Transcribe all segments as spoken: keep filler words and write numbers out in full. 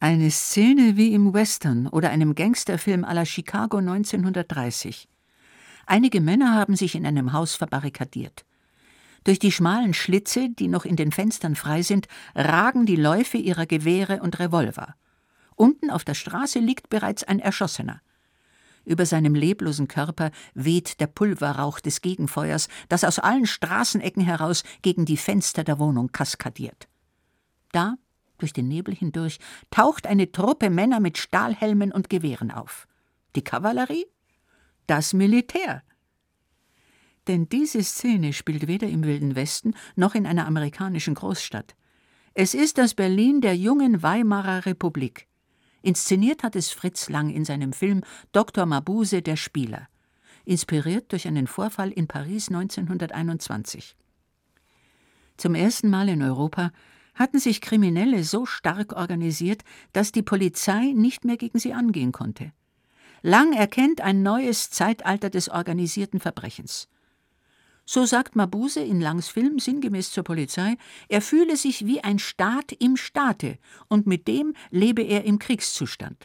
Eine Szene wie im Western oder einem Gangsterfilm à la Chicago neunzehnhundertdreißig. Einige Männer haben sich in einem Haus verbarrikadiert. Durch die schmalen Schlitze, die noch in den Fenstern frei sind, ragen die Läufe ihrer Gewehre und Revolver. Unten auf der Straße liegt bereits ein Erschossener. Über seinem leblosen Körper weht der Pulverrauch des Gegenfeuers, das aus allen Straßenecken heraus gegen die Fenster der Wohnung kaskadiert. Da, durch den Nebel hindurch, taucht eine Truppe Männer mit Stahlhelmen und Gewehren auf. Die Kavallerie? Das Militär. Denn diese Szene spielt weder im Wilden Westen noch in einer amerikanischen Großstadt. Es ist das Berlin der jungen Weimarer Republik. Inszeniert hat es Fritz Lang in seinem Film Doktor Mabuse, der Spieler, inspiriert durch einen Vorfall in Paris neunzehnhunderteinundzwanzig. Zum ersten Mal in Europa hatten sich Kriminelle so stark organisiert, dass die Polizei nicht mehr gegen sie angehen konnte. Lang erkennt ein neues Zeitalter des organisierten Verbrechens. So sagt Mabuse in Langs Film sinngemäß zur Polizei, er fühle sich wie ein Staat im Staate und mit dem lebe er im Kriegszustand.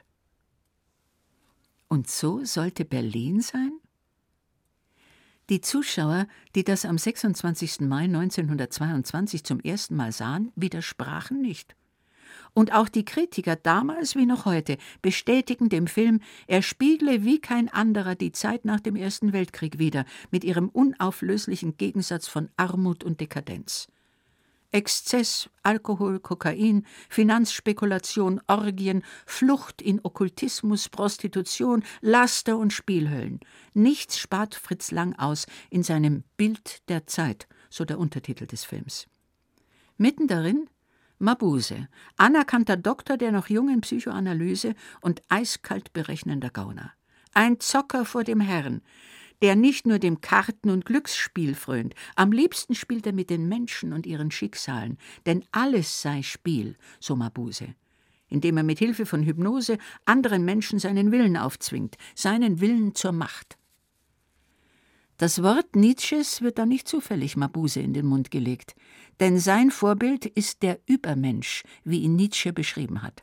Und so sollte Berlin sein? Die Zuschauer, die das am sechsundzwanzigsten Mai neunzehnhundertzweiundzwanzig zum ersten Mal sahen, widersprachen nicht. Und auch die Kritiker damals wie noch heute bestätigen dem Film, er spiegle wie kein anderer die Zeit nach dem Ersten Weltkrieg wider, mit ihrem unauflöslichen Gegensatz von Armut und Dekadenz. Exzess, Alkohol, Kokain, Finanzspekulation, Orgien, Flucht in Okkultismus, Prostitution, Laster und Spielhöllen. Nichts spart Fritz Lang aus in seinem Bild der Zeit, so der Untertitel des Films. Mitten darin Mabuse, anerkannter Doktor der noch jungen Psychoanalyse und eiskalt berechnender Gauner. Ein Zocker vor dem Herrn, der nicht nur dem Karten- und Glücksspiel frönt, am liebsten spielt er mit den Menschen und ihren Schicksalen, denn alles sei Spiel, so Mabuse, indem er mit Hilfe von Hypnose anderen Menschen seinen Willen aufzwingt, seinen Willen zur Macht. Das Wort Nietzsches wird da nicht zufällig Mabuse in den Mund gelegt, denn sein Vorbild ist der Übermensch, wie ihn Nietzsche beschrieben hat.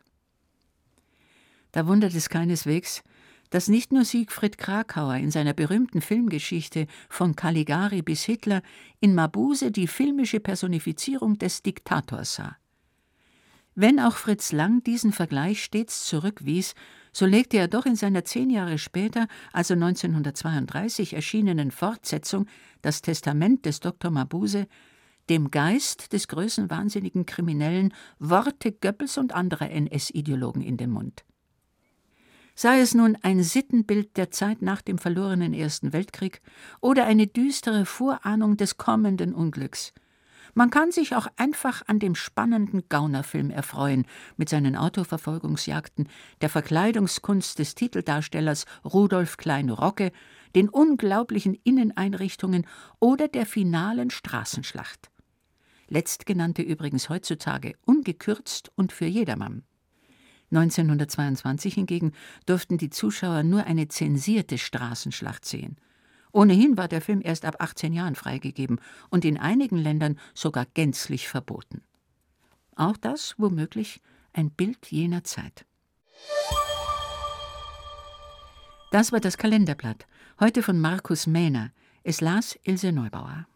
Da wundert es keineswegs, dass nicht nur Siegfried Kracauer in seiner berühmten Filmgeschichte von Caligari bis Hitler in Mabuse die filmische Personifizierung des Diktators sah. Wenn auch Fritz Lang diesen Vergleich stets zurückwies, so legte er doch in seiner zehn Jahre später, also neunzehnhundertzweiunddreißig erschienenen Fortsetzung Das Testament des Doktor Mabuse, dem Geist des größenwahnsinnigen Kriminellen Worte Goebbels und anderer N S-Ideologen in den Mund. Sei es nun ein Sittenbild der Zeit nach dem verlorenen Ersten Weltkrieg oder eine düstere Vorahnung des kommenden Unglücks. Man kann sich auch einfach an dem spannenden Gaunerfilm erfreuen, mit seinen Autoverfolgungsjagden, der Verkleidungskunst des Titeldarstellers Rudolf Klein-Rocke, den unglaublichen Inneneinrichtungen oder der finalen Straßenschlacht. Letztgenannte übrigens heutzutage ungekürzt und für jedermann. neunzehnhundertzweiundzwanzig hingegen durften die Zuschauer nur eine zensierte Straßenschlacht sehen. Ohnehin war der Film erst ab achtzehn Jahren freigegeben und in einigen Ländern sogar gänzlich verboten. Auch das womöglich ein Bild jener Zeit. Das war das Kalenderblatt, heute von Markus Mähner. Es las Ilse Neubauer.